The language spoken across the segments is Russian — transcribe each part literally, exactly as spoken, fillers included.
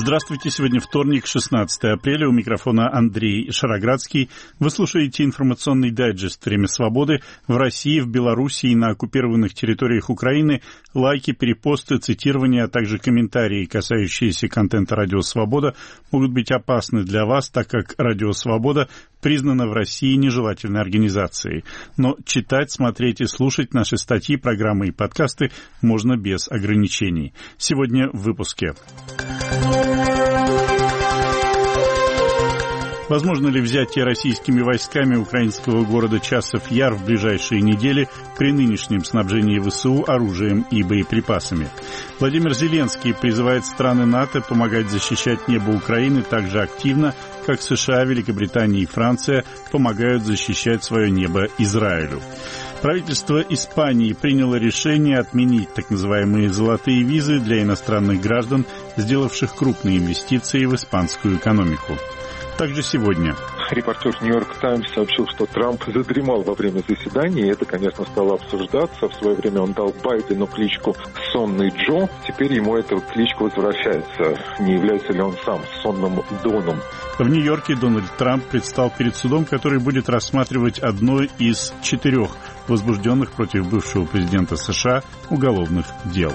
Здравствуйте, сегодня вторник, шестнадцатое апреля, у микрофона Андрей Шароградский. Вы слушаете информационный дайджест «Время свободы». В России, в Беларуси и на оккупированных территориях Украины лайки, перепосты, цитирования, а также комментарии, касающиеся контента «Радио Свобода», могут быть опасны для вас, так как «Радио Свобода» признана в России нежелательной организацией. Но читать, смотреть и слушать наши статьи, программы и подкасты можно без ограничений. Сегодня в выпуске. Возможно ли взятие российскими войсками украинского города Часов-Яр в ближайшие недели при нынешнем снабжении ВСУ оружием и боеприпасами? Владимир Зеленский призывает страны НАТО помогать защищать небо Украины так же активно, как США, Великобритания и Франция помогают защищать свое небо Израилю. Правительство Испании приняло решение отменить так называемые «золотые визы» для иностранных граждан, сделавших крупные инвестиции в испанскую экономику. Также сегодня. Репортер «Нью-Йорк Таймс» сообщил, что Трамп задремал во время заседания, и это, конечно, стало обсуждаться. В свое время он дал Байдену кличку «Сонный Джо». Теперь ему эта кличка возвращается. Не является ли он сам сонным Доном? В Нью-Йорке Дональд Трамп предстал перед судом, который будет рассматривать одно из четырех возбужденных против бывшего президента США уголовных дел.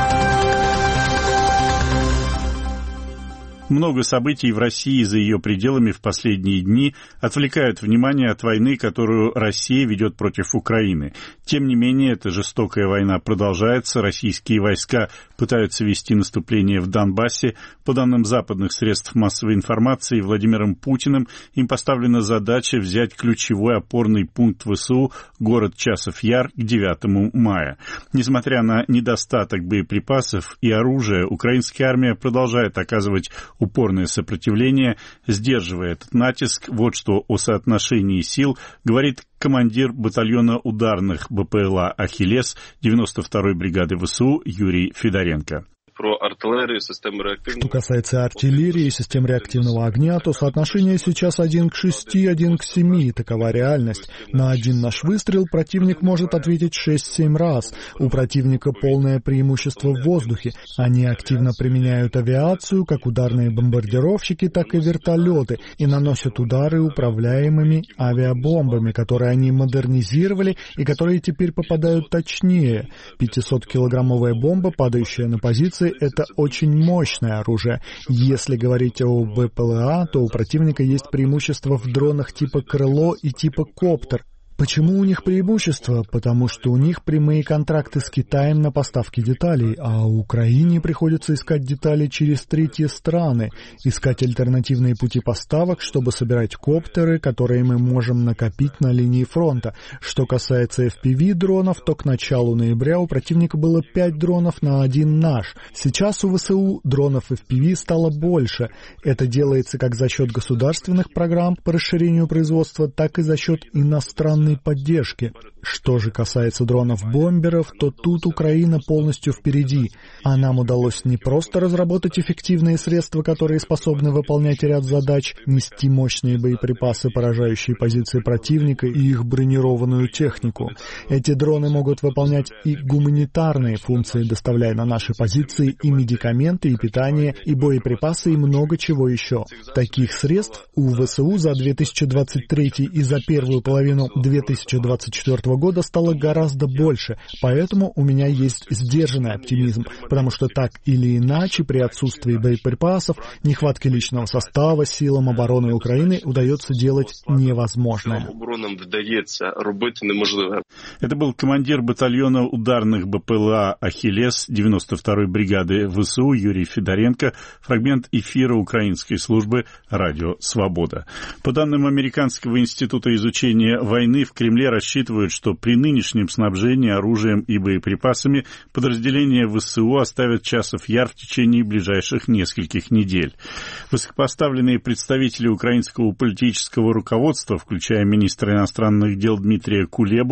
Много событий в России и за ее пределами в последние дни отвлекают внимание от войны, которую Россия ведет против Украины. Тем не менее, эта жестокая война продолжается. Российские войска пытаются вести наступление в Донбассе. По данным западных средств массовой информации, Владимиром Путиным им поставлена задача взять ключевой опорный пункт ВСУ, город Часов-Яр, к девятому мая. Несмотря на недостаток боеприпасов и оружия, украинская армия продолжает оказывать упорное сопротивление, сдерживая этот натиск. Вот что о соотношении сил говорит командир батальона ударных БПЛА «Ахиллес» девяносто второй бригады ВСУ Юрий Федоренко. Про артиллерию, систему реактивного... Что касается артиллерии и систем реактивного огня, то соотношение сейчас один к шести, один к семи. Такова реальность. На один наш выстрел противник может ответить шесть-семь раз. У противника полное преимущество в воздухе. Они активно применяют авиацию, как ударные бомбардировщики, так и вертолеты, и наносят удары управляемыми авиабомбами, которые они модернизировали и которые теперь попадают точнее. пятисоткилограммовая бомба, падающая на позиции, это очень мощное оружие. Если говорить о БПЛА, то у противника есть преимущество в дронах типа «Крыло» и типа «Коптер». Почему у них преимущество? Потому что у них прямые контракты с Китаем на поставки деталей, а Украине приходится искать детали через третьи страны, искать альтернативные пути поставок, чтобы собирать коптеры, которые мы можем накопить на линии фронта. Что касается эф пи ви-дронов, то к началу ноября у противника было пять дронов на один наш. Сейчас у ВСУ дронов эф пи ви стало больше. Это делается как за счет государственных программ по расширению производства, так и за счет иностранных поддержки. Что же касается дронов-бомберов, то тут Украина полностью впереди. А нам удалось не просто разработать эффективные средства, которые способны выполнять ряд задач, нести мощные боеприпасы, поражающие позиции противника и их бронированную технику. Эти дроны могут выполнять и гуманитарные функции, доставляя на наши позиции и медикаменты, и питание, и боеприпасы, и много чего еще. Таких средств у ВСУ за две тысячи двадцать третий и за первую половину две тысячи двадцать четвёртого года стало гораздо больше, поэтому у меня есть сдержанный оптимизм, потому что так или иначе при отсутствии боеприпасов, нехватке личного состава силам обороны Украины удается делать невозможное. Это был командир батальона ударных БПЛА «Ахиллес» девяносто второй бригады ВСУ Юрий Федоренко, фрагмент эфира украинской службы «Радио Свобода». По данным Американского института изучения войны, в Кремле рассчитывают, что при нынешнем снабжении оружием и боеприпасами подразделения ВСУ оставят Часов-Яр в течение ближайших нескольких недель. Высокопоставленные представители украинского политического руководства, включая министра иностранных дел Дмитрия Кулебу,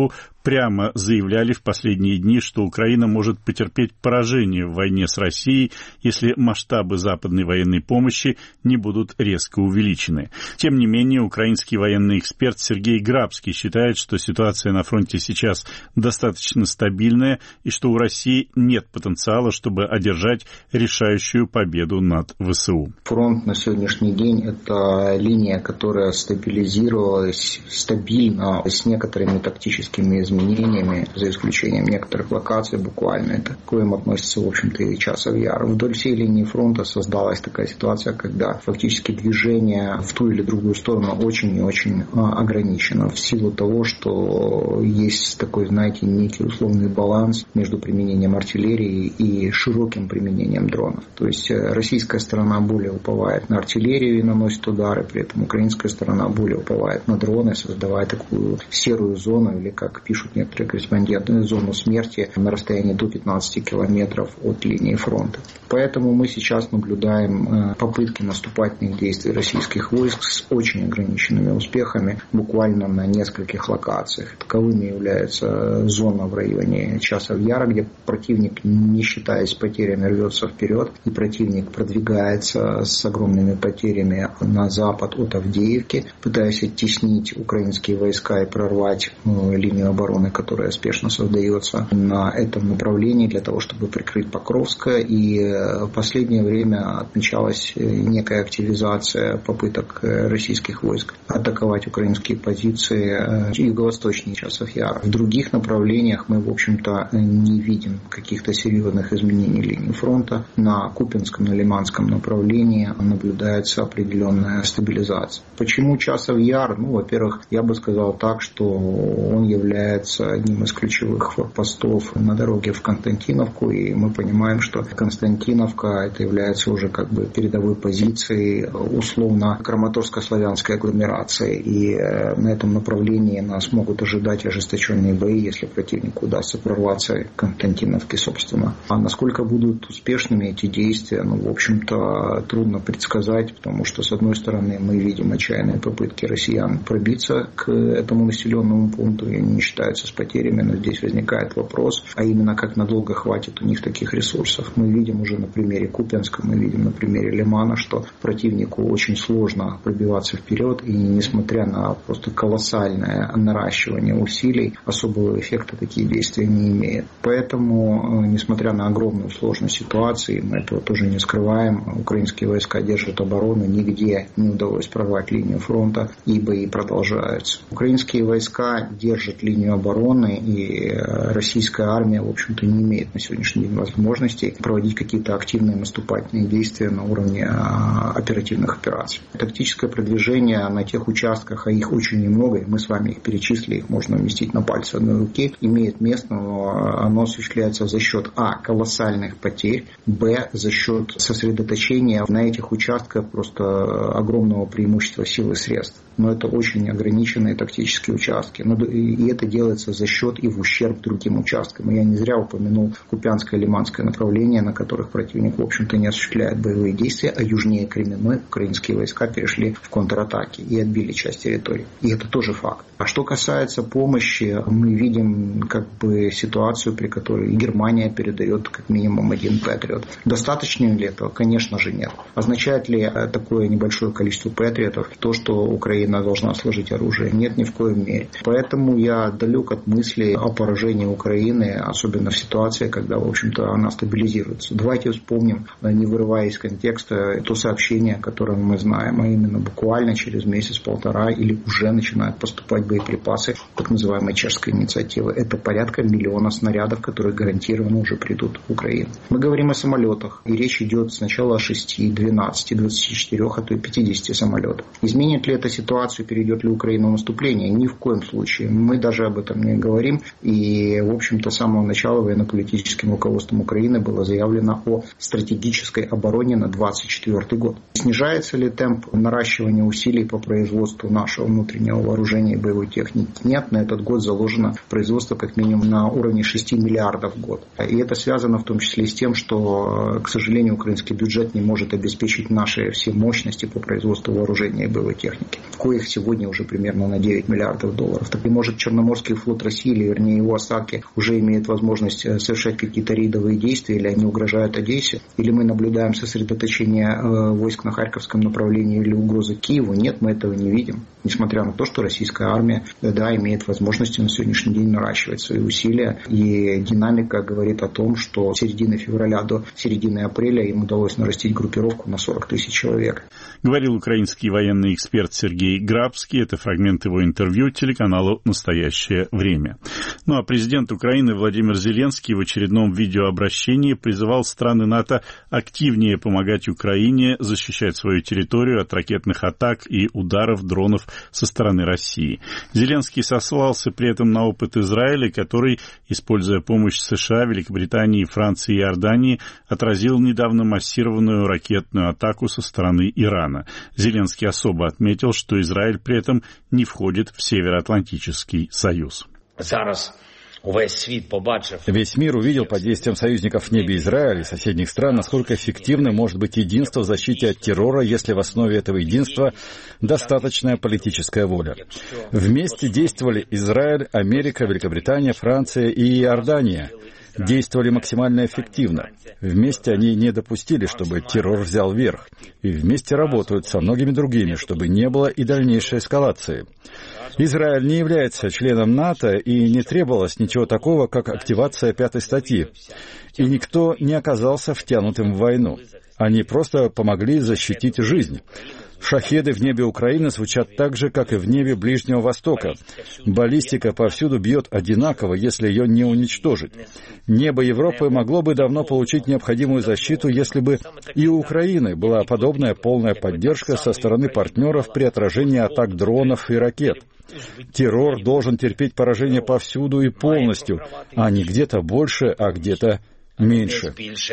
прямо заявляли в последние дни, что Украина может потерпеть поражение в войне с Россией, если масштабы западной военной помощи не будут резко увеличены. Тем не менее, украинский военный эксперт Сергей Грабский считает, что ситуация на фронте сейчас достаточно стабильная и что у России нет потенциала, чтобы одержать решающую победу над ВСУ. Фронт на сегодняшний день – это линия, которая стабилизировалась стабильно с некоторыми тактическими изменениями, за исключением некоторых локаций буквально. Это к коим относится, в общем-то, и Часов Яр. Вдоль всей линии фронта создалась такая ситуация, когда фактически движение в ту или другую сторону очень и очень ограничено в силу того, что есть такой, знаете, некий условный баланс между применением артиллерии и широким применением дронов. То есть российская сторона более уповает на артиллерию и наносит удары, при этом украинская сторона более уповает на дроны, создавая такую серую зону, или, как пишут некоторые корреспонденты, зону смерти на расстоянии до пятнадцати километров от линии фронта. Поэтому мы сейчас наблюдаем попытки наступательных действий российских войск с очень ограниченными успехами, буквально на нескольких локациях. Таковыми является зона в районе Часов Яра, где противник, не считаясь потерями, рвется вперед, и противник продвигается с огромными потерями на запад от Авдеевки, пытаясь оттеснить украинские войска и прорвать ну, линию обороны, которая спешно создается на этом направлении для того, чтобы прикрыть Покровское. И в последнее время отмечалась некая активизация попыток российских войск атаковать украинские позиции юго-восточнее Часов Яра. В других направлениях мы, в общем-то, не видим каких-то серьезных изменений линии фронта. На Купянском, на Лиманском направлении наблюдается определенная стабилизация. Почему Часов Яр? Ну, во-первых, я бы сказал так, что он является одним из ключевых форпостов на дороге в Константиновку, и мы понимаем, что Константиновка это является уже как бы передовой позицией условно краматорско-славянской агломерации, и на этом направлении нас могут ожидать ожесточенные бои, если противнику удастся прорваться к Константиновке, собственно. А насколько будут успешными эти действия, ну, в общем-то, трудно предсказать, потому что, с одной стороны, мы видим отчаянные попытки россиян пробиться к этому населенному пункту, и они не считаются с потерями, но здесь возникает вопрос, а именно как надолго хватит у них таких ресурсов. Мы видим уже на примере Купянска, мы видим на примере Лимана, что противнику очень сложно пробиваться вперед, и несмотря на просто колоссальное наращивание усилий, особого эффекта такие действия не имеют. Поэтому, несмотря на огромную сложность ситуации, мы этого тоже не скрываем, украинские войска держат оборону, нигде не удалось прорвать линию фронта, и бои продолжаются. Украинские войска держат линию обороны, и российская армия, в общем-то, не имеет на сегодняшний день возможности проводить какие-то активные наступательные действия на уровне оперативных операций. Тактическое продвижение на тех участках, а их очень немного, и мы с вами их перечислили, их можно уместить на пальцы одной руки, имеет место, но оно осуществляется за счет а. колоссальных потерь, б. за счет сосредоточения на этих участках просто огромного преимущества сил и средств. Но это очень ограниченные тактические участки. И это делается за счет и в ущерб другим участкам. И я не зря упомянул Купянское и Лиманское направление, на которых противник, в общем-то, не осуществляет боевые действия, а южнее Кременной украинские войска перешли в контратаки и отбили часть территории. И это тоже факт. А что касается помощи, мы видим как бы ситуацию, при которой Германия передает как минимум один Патриот. Достаточно ли этого? Конечно же нет. Означает ли такое небольшое количество Патриотов то, что Украина должна сложить оружие? Нет, ни в коем мере. Поэтому я далек от мысли о поражении Украины, особенно в ситуации, когда, в общем-то, она стабилизируется. Давайте вспомним, не вырывая из контекста, то сообщение, которое мы знаем, а именно буквально через месяц-полтора или уже начинают поступать боеприпасы так называемой чешской инициативы. Это порядка миллиона снарядов, которые гарантированно уже придут в Украину. Мы говорим о самолетах, и речь идет сначала о шести, двенадцати, двадцати четырёх, а то и пятидесяти самолетах. Изменит ли эта ситуация, перейдет ли Украина в наступление? Ни в коем случае. Мы даже об этом не говорим. И, в общем-то, с самого начала военно-политическим руководством Украины было заявлено о стратегической обороне на двадцать четвёртый год. Снижается ли темп наращивания усилий по производству нашего внутреннего вооружения и боевой техники? Нет, на этот год заложено производство как минимум на уровне шести миллиардов в год. И это связано в том числе и с тем, что, к сожалению, украинский бюджет не может обеспечить наши все мощности по производству вооружения и боевой техники, коих сегодня уже примерно на девять миллиардов долларов. Так и может Черноморский флот России, или вернее его осадки, уже имеют возможность совершать какие-то рейдовые действия, или они угрожают Одессе, или мы наблюдаем сосредоточение войск на Харьковском направлении или угрозы Киеву. Нет, мы этого не видим. Несмотря на то, что российская армия, да, имеет возможность на сегодняшний день наращивать свои усилия. И динамика говорит о том, что с середины февраля до середины апреля им удалось нарастить группировку на сорок тысяч человек. Говорил украинский военный эксперт Сергей Грабский. Это фрагмент его интервью телеканалу «Настоящее время». Ну а президент Украины Владимир Зеленский в очередном видеообращении призывал страны НАТО активнее помогать Украине защищать свою территорию от ракетных атак и ударов дронов со стороны России. Зеленский сослался при этом на опыт Израиля, который, используя помощь США, Великобритании, Франции и Иордании, отразил недавно массированную ракетную атаку со стороны Ирана. Зеленский особо отметил, что Израиль при этом не входит в Североатлантический союз. Весь мир увидел под действием союзников в небе Израиля и соседних стран, насколько эффективно может быть единство в защите от террора, если в основе этого единства достаточная политическая воля. Вместе действовали Израиль, Америка, Великобритания, Франция и Иордания. Действовали максимально эффективно. Вместе они не допустили, чтобы террор взял верх. И вместе работают со многими другими, чтобы не было и дальнейшей эскалации. Израиль не является членом НАТО, и не требовалось ничего такого, как активация пятой статьи. И никто не оказался втянутым в войну. Они просто помогли защитить жизнь. Шахеды в небе Украины звучат так же, как и в небе Ближнего Востока. Баллистика повсюду бьет одинаково, если ее не уничтожить. Небо Европы могло бы давно получить необходимую защиту, если бы и у Украины была подобная полная поддержка со стороны партнеров при отражении атак дронов и ракет. Террор должен терпеть поражение повсюду и полностью, а не где-то больше, а где-то меньше.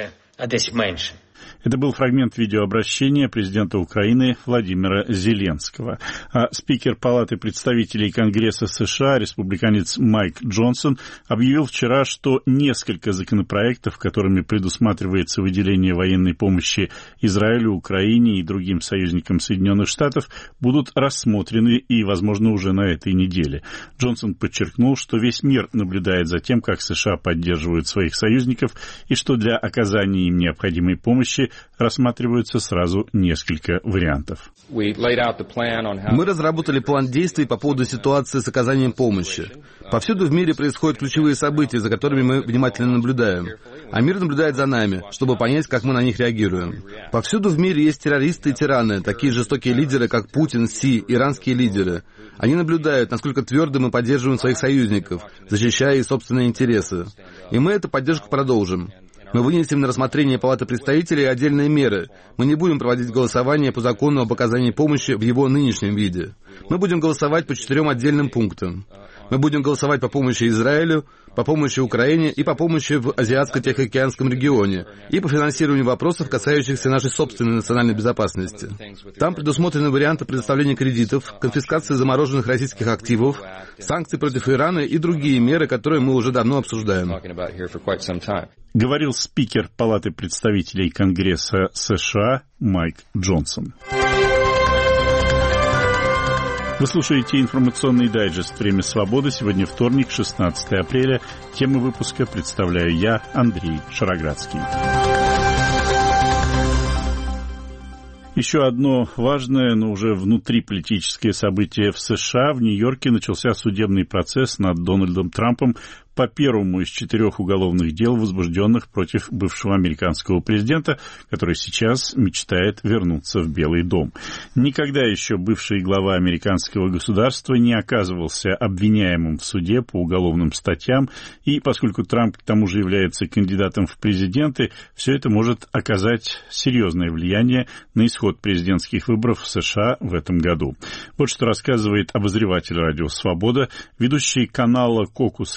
Это был фрагмент видеообращения президента Украины Владимира Зеленского. А спикер Палаты представителей Конгресса США, республиканец Майк Джонсон, объявил вчера, что несколько законопроектов, которыми предусматривается выделение военной помощи Израилю, Украине и другим союзникам Соединенных Штатов, будут рассмотрены и, возможно, уже на этой неделе. Джонсон подчеркнул, что весь мир наблюдает за тем, как США поддерживают своих союзников, и что для оказания им необходимой помощи рассматриваются сразу несколько вариантов. Мы разработали план действий по поводу ситуации с оказанием помощи. Повсюду в мире происходят ключевые события, за которыми мы внимательно наблюдаем. А мир наблюдает за нами, чтобы понять, как мы на них реагируем. Повсюду в мире есть террористы и тираны, такие жестокие лидеры, как Путин, Си, иранские лидеры. Они наблюдают, насколько твердо мы поддерживаем своих союзников, защищая их собственные интересы. И мы эту поддержку продолжим. Мы вынесем на рассмотрение Палаты представителей отдельные меры. Мы не будем проводить голосование по закону об оказании помощи в его нынешнем виде. Мы будем голосовать по четырем отдельным пунктам. Мы будем голосовать по помощи Израилю, по помощи Украине и по помощи в Азиатско-Тихоокеанском регионе, и по финансированию вопросов, касающихся нашей собственной национальной безопасности. Там предусмотрены варианты предоставления кредитов, конфискации замороженных российских активов, санкций против Ирана и другие меры, которые мы уже давно обсуждаем. Говорил спикер Палаты представителей Конгресса США Майк Джонсон. Вы слушаете информационный дайджест «Время свободы». Сегодня вторник, шестнадцатое апреля. Тему выпуска представляю я, Андрей Шароградский. Еще одно важное, но уже внутриполитическое событие в США. В Нью-Йорке начался судебный процесс над Дональдом Трампом по первому из четырех уголовных дел, возбужденных против бывшего американского президента, который сейчас мечтает вернуться в Белый дом. Никогда еще бывший глава американского государства не оказывался обвиняемым в суде по уголовным статьям, и поскольку Трамп к тому же является кандидатом в президенты, все это может оказать серьезное влияние на исход президентских выборов в США в этом году. Вот что рассказывает обозреватель радио «Свобода», ведущий канала «Кокус» и «Прайм»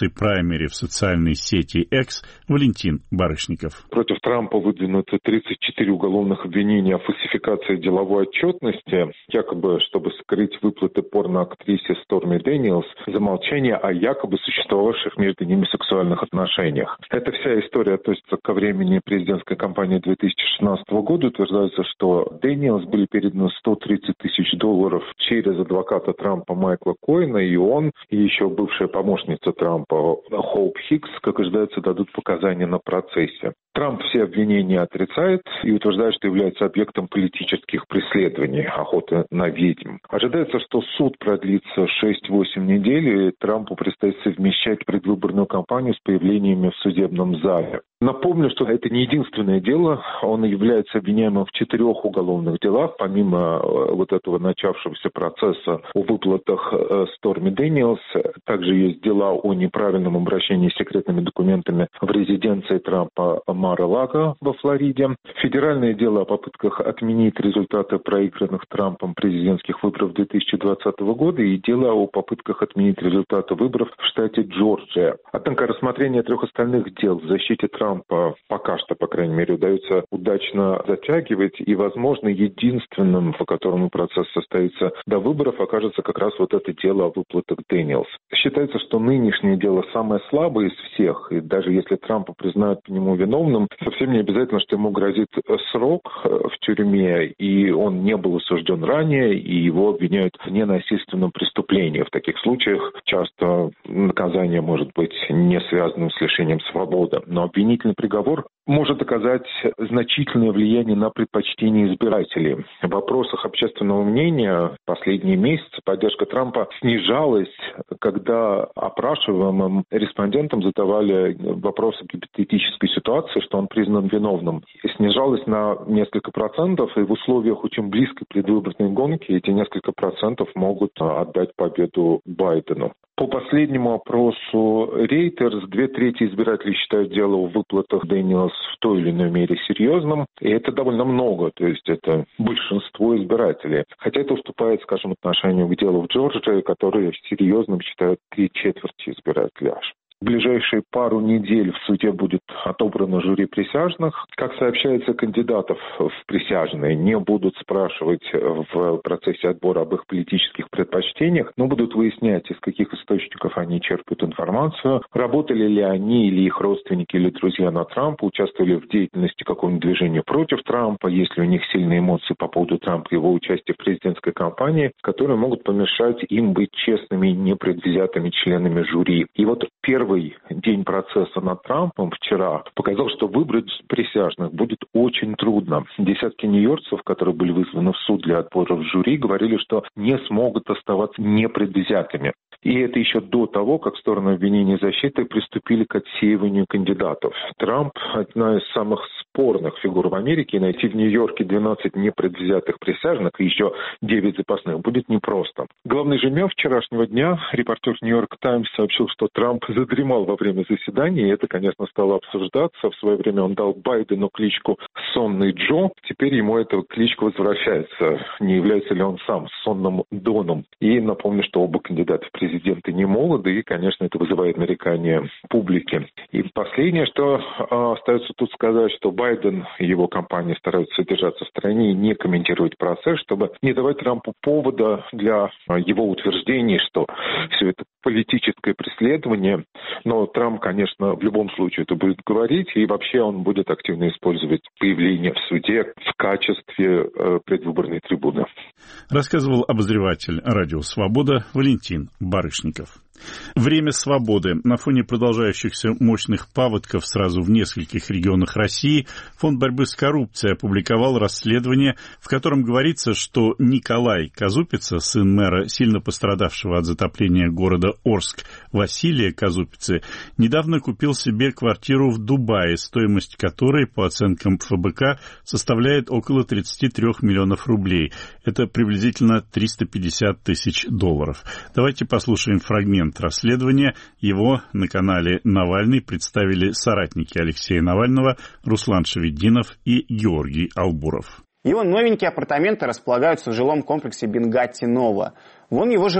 камере в социальной сети X Валентин Барышников. Против Трампа выдвинуты тридцать четыре уголовных обвинения о фальсификации деловой отчетности, якобы чтобы скрыть выплаты порноактрисе Сторми Дэниелс за молчание о якобы существовавших между ними сексуальных отношениях. Эта вся история относится ко времени президентской кампании две тысячи шестнадцатого года. Утверждается, что Дэниелс были переданы сто тридцать тысяч долларов через адвоката Трампа Майкла Коэна, и он, и еще бывшая помощница Трампа Хоуп Хикс, как ожидается, дадут показания на процессе. Трамп все обвинения отрицает и утверждает, что является объектом политических преследований, охоты на ведьм. Ожидается, что суд продлится шесть-восемь недель, и Трампу предстоит совмещать предвыборную кампанию с появлениями в судебном зале. Напомню, что это не единственное дело. Он является обвиняемым в четырех уголовных делах, помимо вот этого начавшегося процесса о выплатах Сторми Дэниелс. Также есть дела о неправильном обращении с секретными документами в резиденции Трампа Мар-а-Лаго во Флориде. Федеральное дело о попытках отменить результаты проигранных Трампом президентских выборов две тысячи двадцатого года и дело о попытках отменить результаты выборов в штате Джорджия. Однако рассмотрение трех остальных дел в защите Трампа Трампа пока что, по крайней мере, удается удачно затягивать, и, возможно, единственным, по которому процесс состоится до выборов, окажется как раз вот это дело о выплатах Дэниелс. Считается, что нынешнее дело самое слабое из всех, и даже если Трампа признают по нему виновным, совсем не обязательно, что ему грозит срок в тюрьме, и он не был осужден ранее, и его обвиняют в ненасильственном преступлении. В таких случаях часто наказание может быть не связанным с лишением свободы, но обвинительный приговор может оказать значительное влияние на предпочтения избирателей. В вопросах общественного мнения последние месяцы поддержка Трампа снижалась, когда опрашиваемым респондентам задавали вопросы гипотетической ситуации, что он признан виновным. И снижалась на несколько процентов, и в условиях очень близкой предвыборной гонки эти несколько процентов могут отдать победу Байдену. По последнему опросу Reuters, две трети избирателей считают дело о выплатах Дэниелс в той или иной мере серьезным, и это довольно много, то есть это большинство избирателей. Хотя это уступает, скажем, отношению к делу в Джорджии, которое серьезным считают три четверти избирателей аж. В ближайшие пару недель в суде будет отобрано жюри присяжных. Как сообщается, кандидатов в присяжные не будут спрашивать в процессе отбора об их политических предпочтениях, но будут выяснять, из каких источников они черпают информацию, работали ли они или их родственники или друзья на Трампа, участвовали в деятельности какого-нибудь движения против Трампа, есть ли у них сильные эмоции по поводу Трампа и его участия в президентской кампании, которые могут помешать им быть честными и непредвзятыми членами жюри. И вот первый Первый день процесса над Трампом вчера показал, что выбрать присяжных будет очень трудно. Десятки нью-йоркцев, которые были вызваны в суд для отбора в жюри, говорили, что не смогут оставаться непредвзятыми. И это еще до того, как стороны обвинения и защиты приступили к отсеиванию кандидатов. Трамп – одна из самых спорных фигур в Америке, и найти в Нью-Йорке двенадцать непредвзятых присяжных и еще девять запасных будет непросто. Главный же мем вчерашнего дня, репортер Нью-Йорк Таймс сообщил, что Трамп задремал во время заседания, и это, конечно, стало обсуждаться. В свое время он дал Байдену кличку «Сонный Джо», теперь ему эта кличка возвращается. Не является ли он сам сонным Доном? И напомню, что оба кандидата в президенты не молоды, и, конечно, это вызывает нарекания публики. И последнее, что э, остается тут сказать, что Байден и его компания стараются держаться в стороне и не комментировать процесс, чтобы не давать Трампу повода для э, его утверждений, что все это политическое преследование. Но Трамп, конечно, в любом случае это будет говорить, и вообще он будет активно использовать появление в суде в качестве э, предвыборной трибуны. Рассказывал обозреватель «Радио Свобода» Валентин Барышников. Время свободы. На фоне продолжающихся мощных паводков сразу в нескольких регионах России Фонд борьбы с коррупцией опубликовал расследование, в котором говорится, что Николай Казупица, сын мэра, сильно пострадавшего от затопления города Орск, Василия Казупицы, недавно купил себе квартиру в Дубае, стоимость которой, по оценкам эф бэ ка, составляет около тридцать три миллионов рублей. Это приблизительно триста пятьдесят тысяч долларов. Давайте послушаем фрагмент расследования. Его на канале «Навальный» представили соратники Алексея Навального Руслан Шаведдинов и Георгий Албуров. Его новенькие апартаменты располагаются в жилом комплексе Бенгатти Нова. Вон его жена,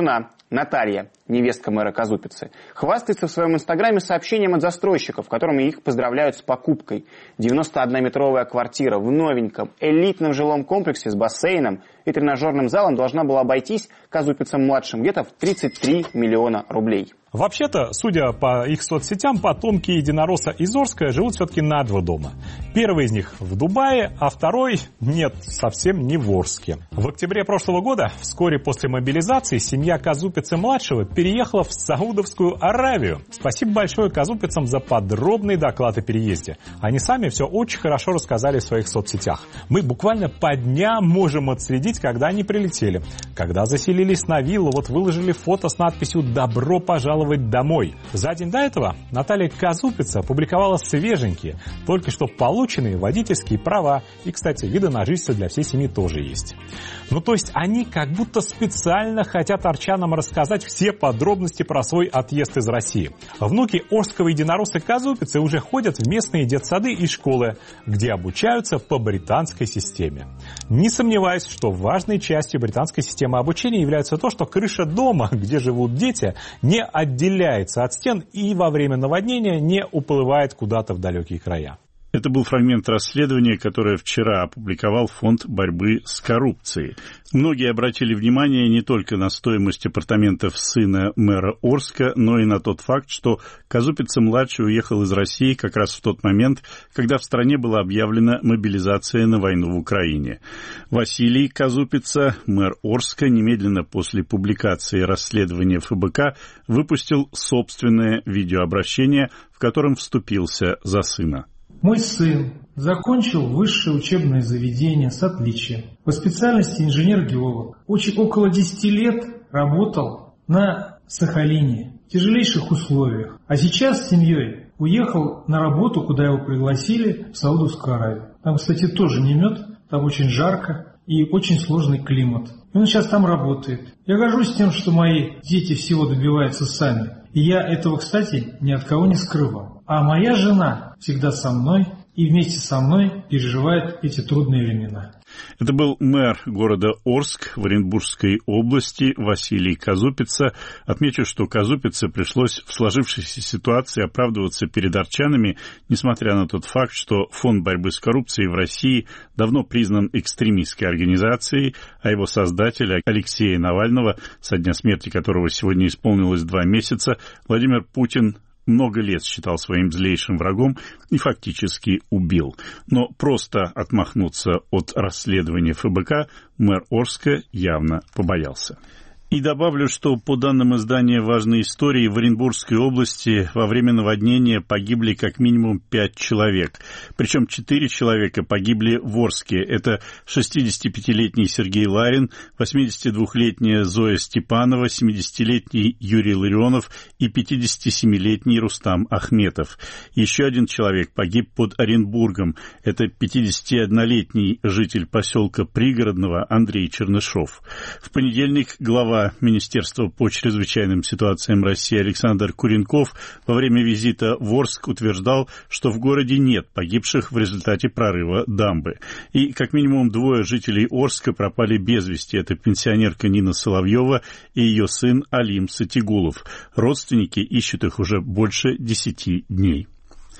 Наталья, невестка мэра Казупицы, хвастается в своем инстаграме сообщением от застройщиков, которыми их поздравляют с покупкой. девяностооднометровая квартира в новеньком элитном жилом комплексе с бассейном и тренажерным залом должна была обойтись Казупицам-младшим где-то в тридцать три миллиона рублей. Вообще-то, судя по их соцсетям, потомки единоросса из Орска живут все-таки на два дома. Первый из них в Дубае, а второй, нет, совсем не в Орске. В октябре прошлого года, вскоре после мобилизации, семья Казупицы-младшего переехала в Саудовскую Аравию. Спасибо большое Казупицам за подробный доклад о переезде. Они сами все очень хорошо рассказали в своих соцсетях. Мы буквально по дням можем отследить, когда они прилетели. Когда заселились на виллу, вот выложили фото с надписью «Добро пожаловать домой». За день до этого Наталья Казупица опубликовала свеженькие, только что полученные водительские права. И, кстати, виды на жительство для всей семьи тоже есть. Ну, то есть они как будто специально хотят арчанам рассказать все подробности про свой отъезд из России. Внуки орского единоросса Казупицы уже ходят в местные детсады и школы, где обучаются по британской системе. Не сомневаюсь, что важной частью британской системы обучения является то, что крыша дома, где живут дети, не отделяется от стен и во время наводнения не уплывает куда-то в далекие края. Это был фрагмент расследования, которое вчера опубликовал Фонд борьбы с коррупцией. Многие обратили внимание не только на стоимость апартаментов сына мэра Орска, но и на тот факт, что Казупица-младший уехал из России как раз в тот момент, когда в стране была объявлена мобилизация на войну в Украине. Василий Казупица, мэр Орска, немедленно после публикации расследования эф бэ ка выпустил собственное видеообращение, в котором вступился за сына. Мой сын закончил высшее учебное заведение с отличием. По специальности инженер-геолог. Очень около десяти лет работал на Сахалине в тяжелейших условиях. А сейчас с семьей уехал на работу, куда его пригласили, в Саудовскую Аравию. Там, кстати, тоже не мед, там очень жарко и очень сложный климат. И он сейчас там работает. Я горжусь тем, что мои дети всего добиваются сами. И я этого, кстати, ни от кого не скрывал. А моя жена всегда со мной и вместе со мной переживает эти трудные времена. Это был мэр города Орск в Оренбургской области Василий Казупица. Отмечу, что Казупице пришлось в сложившейся ситуации оправдываться перед арчанами, несмотря на тот факт, что Фонд борьбы с коррупцией в России давно признан экстремистской организацией, а его создателя Алексея Навального, со дня смерти которого сегодня исполнилось два месяца, Владимир Путин много лет считал своим злейшим врагом и фактически убил. Но просто отмахнуться от расследования эф бэ ка мэр Орска явно побоялся. И добавлю, что по данным издания «Важные истории» в Оренбургской области во время наводнения погибли как минимум пять человек. Причем четыре человека погибли в Орске. Это шестидесятипятилетний Сергей Ларин, восьмидесятидвухлетняя Зоя Степанова, семидесятилетний Юрий Ларионов и пятидесятисемилетний Рустам Ахметов. Еще один человек погиб под Оренбургом. Это пятидесятиоднолетний житель поселка Пригородного Андрей Чернышов. В понедельник глава Министерства по чрезвычайным ситуациям России Александр Куренков во время визита в Орск утверждал, что в городе нет погибших в результате прорыва дамбы. И как минимум двое жителей Орска пропали без вести. Это пенсионерка Нина Соловьева и ее сын Алим Сатигулов. Родственники ищут их уже больше десяти дней.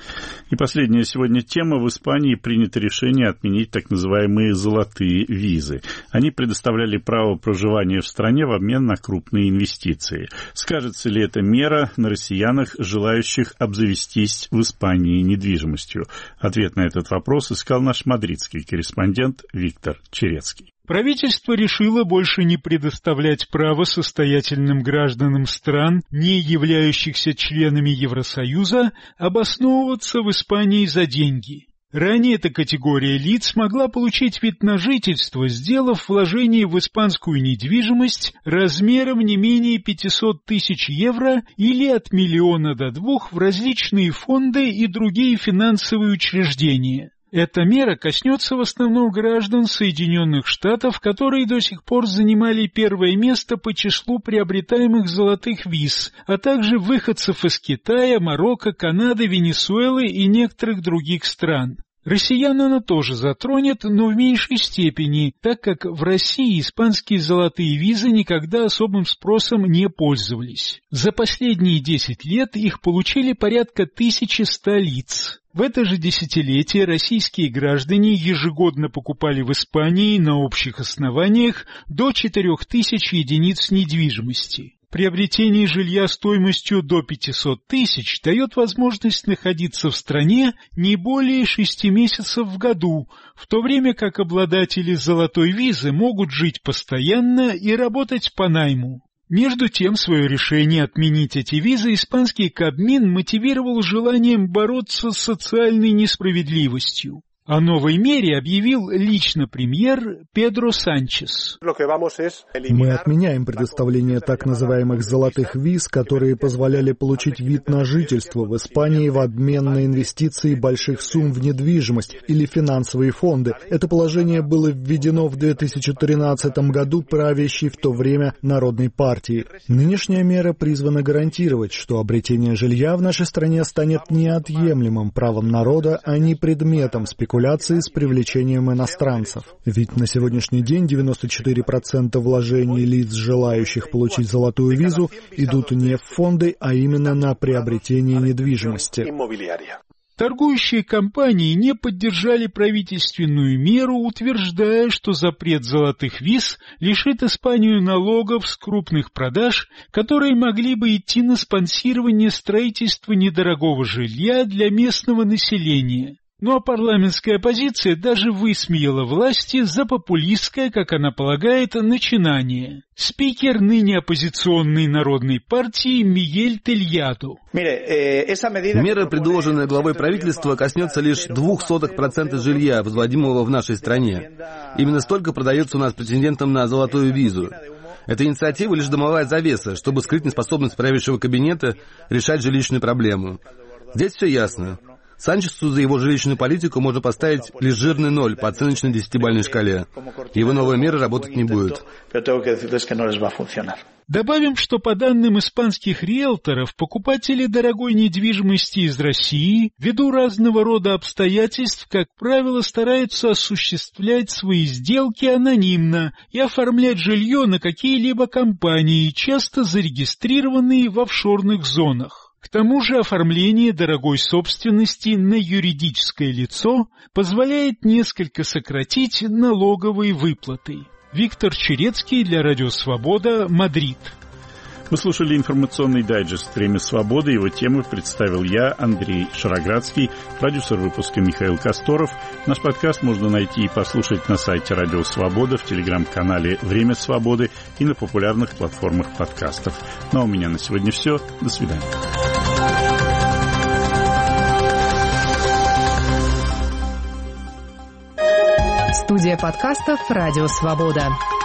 И последняя сегодня тема. В Испании принято решение отменить так называемые «золотые визы». Они предоставляли право проживания в стране в обмен на крупные инвестиции. Скажется ли эта мера на россиянах, желающих обзавестись в Испании недвижимостью? Ответ на этот вопрос искал наш мадридский корреспондент Виктор Черецкий. Правительство решило больше не предоставлять право состоятельным гражданам стран, не являющихся членами Евросоюза, обосновываться в Испании за деньги. Ранее эта категория лиц могла получить вид на жительство, сделав вложение в испанскую недвижимость размером не менее пятьсот тысяч евро или от миллиона до двух в различные фонды и другие финансовые учреждения. Эта мера коснется в основном граждан Соединенных Штатов, которые до сих пор занимали первое место по числу приобретаемых золотых виз, а также выходцев из Китая, Марокко, Канады, Венесуэлы и некоторых других стран. Россиян она тоже затронет, но в меньшей степени, так как в России испанские золотые визы никогда особым спросом не пользовались. За последние десять лет их получили порядка тысячи ста лиц. В это же десятилетие российские граждане ежегодно покупали в Испании на общих основаниях до четырех тысяч единиц недвижимости. Приобретение жилья стоимостью до пятисот тысяч дает возможность находиться в стране не более шести месяцев в году, в то время как обладатели золотой визы могут жить постоянно и работать по найму. Между тем, свое решение отменить эти визы испанский Кабмин мотивировал желанием бороться с социальной несправедливостью. О новой мере объявил лично премьер Педро Санчес. Мы отменяем предоставление так называемых «золотых виз», которые позволяли получить вид на жительство в Испании в обмен на инвестиции больших сумм в недвижимость или финансовые фонды. Это положение было введено в две тысячи тринадцатом году правящей в то время Народной партией. Нынешняя мера призвана гарантировать, что обретение жилья в нашей стране станет неотъемлемым правом народа, а не предметом спекуляции с привлечением иностранцев. Ведь на сегодняшний день девяносто четыре процента вложений лиц, желающих получить золотую визу, идут не в фонды, а именно на приобретение недвижимости. Торгующие компании не поддержали правительственную меру, утверждая, что запрет золотых виз лишит Испанию налогов с крупных продаж, которые могли бы идти на спонсирование строительства недорогого жилья для местного населения. Ну а парламентская оппозиция даже высмеяла власти за популистское, как она полагает, начинание. Спикер ныне оппозиционной народной партии Мигель Тельядо. Мера, предложенная главой правительства, коснется лишь двух сотых процента жилья, возводимого в нашей стране. Именно столько продается у нас претендентам на золотую визу. Эта инициатива лишь дымовая завеса, чтобы скрыть неспособность правящего кабинета решать жилищную проблему. Здесь все ясно. Санчесу за его жилищную политику можно поставить лишь жирный ноль по оценочной десятибалльной шкале. Его новая мера работать не будет. Добавим, что по данным испанских риэлторов, покупатели дорогой недвижимости из России, ввиду разного рода обстоятельств, как правило, стараются осуществлять свои сделки анонимно и оформлять жилье на какие-либо компании, часто зарегистрированные в офшорных зонах. К тому же оформление дорогой собственности на юридическое лицо позволяет несколько сократить налоговые выплаты. Виктор Черецкий для Радио Свобода, Мадрид. Вы слушали информационный дайджест «Время свободы». Его темы представил я, Андрей Шароградский, продюсер выпуска Михаил Косторов. Наш подкаст можно найти и послушать на сайте Радио Свобода, в телеграм-канале «Время свободы» и на популярных платформах подкастов. Ну а у меня на сегодня все. До свидания. Студия подкастов «Радио Свобода».